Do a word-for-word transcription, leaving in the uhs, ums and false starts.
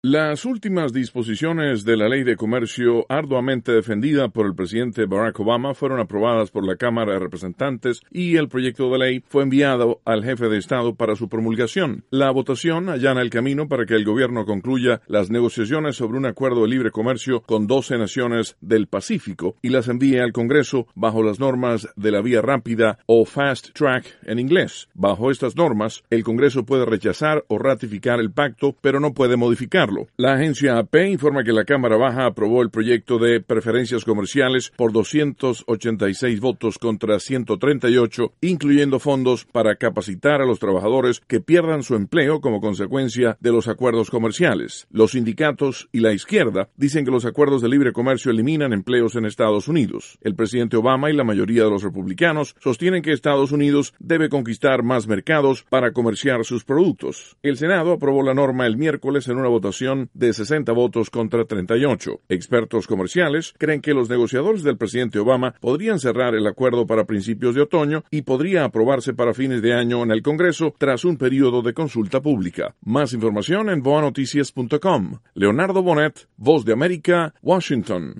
Las últimas disposiciones de la Ley de Comercio, arduamente defendida por el presidente Barack Obama, fueron aprobadas por la Cámara de Representantes y el proyecto de ley fue enviado al jefe de Estado para su promulgación. La votación allana el camino para que el gobierno concluya las negociaciones sobre un acuerdo de libre comercio con doce naciones del Pacífico y las envíe al Congreso bajo las normas de la vía rápida o fast track en inglés. Bajo estas normas, el Congreso puede rechazar o ratificar el pacto, pero no puede modificarlo. La agencia A P informa que la Cámara Baja aprobó el proyecto de preferencias comerciales por doscientos ochenta y seis votos contra ciento treinta y ocho, incluyendo fondos para capacitar a los trabajadores que pierdan su empleo como consecuencia de los acuerdos comerciales. Los sindicatos y la izquierda dicen que los acuerdos de libre comercio eliminan empleos en Estados Unidos. El presidente Obama y la mayoría de los republicanos sostienen que Estados Unidos debe conquistar más mercados para comerciar sus productos. El Senado aprobó la norma el miércoles en una votación de sesenta votos contra treinta y ocho. Expertos comerciales creen que los negociadores del presidente Obama podrían cerrar el acuerdo para principios de otoño y podría aprobarse para fines de año en el Congreso tras un periodo de consulta pública. Más información en boa noticias punto com. Leonardo Bonet, Voz de América, Washington.